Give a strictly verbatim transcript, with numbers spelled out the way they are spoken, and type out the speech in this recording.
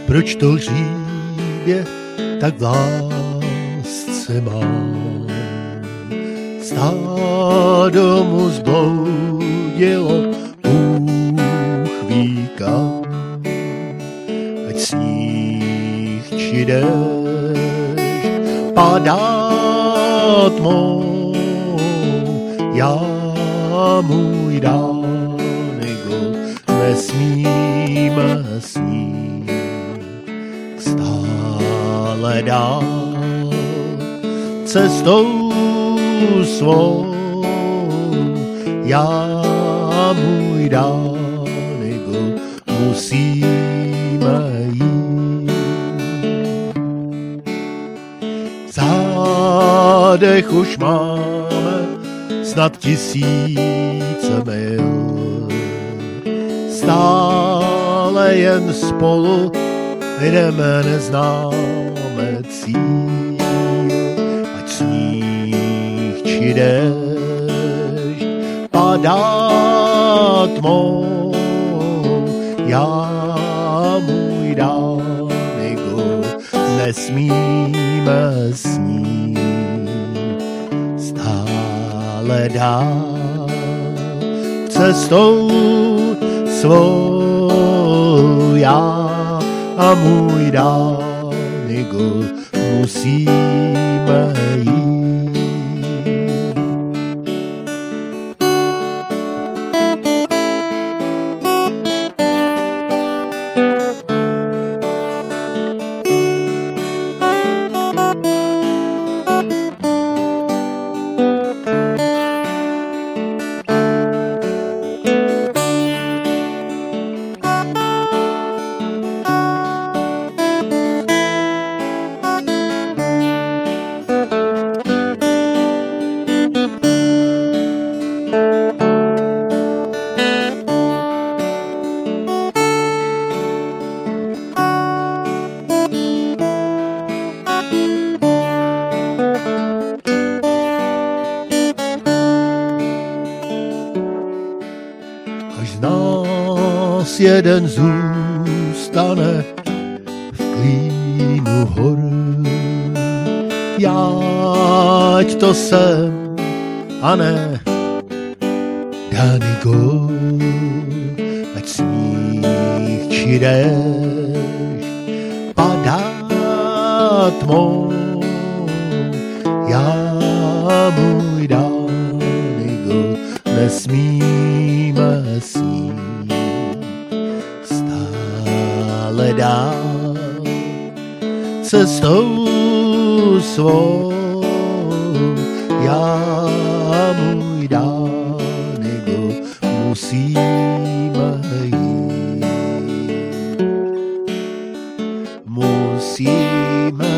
proč to hřívě tak v lásce mám. Stádo mu zbloudilo, Bůh ví kam, ať sníh či déšť padá tmou, já můj dánego nesmím snít stále dál cestou svou, já můj dánego musíme jít. Zádech už máme snad tisíce mil, stále jen spolu jdeme, neznáme cíl, ať sníh či déšť padá tmou, já můj dánego nesmíme snít stále dál cestou svou, já a můj dánego musíme jít. Až z nás jeden zůstane v klínu hor, jáť to jsem a ne dánego, ať sníh či déšť padá tmou, já můj dánego nesmíme snít stále dál cestou svou, já můj dánego musíme jít, musíme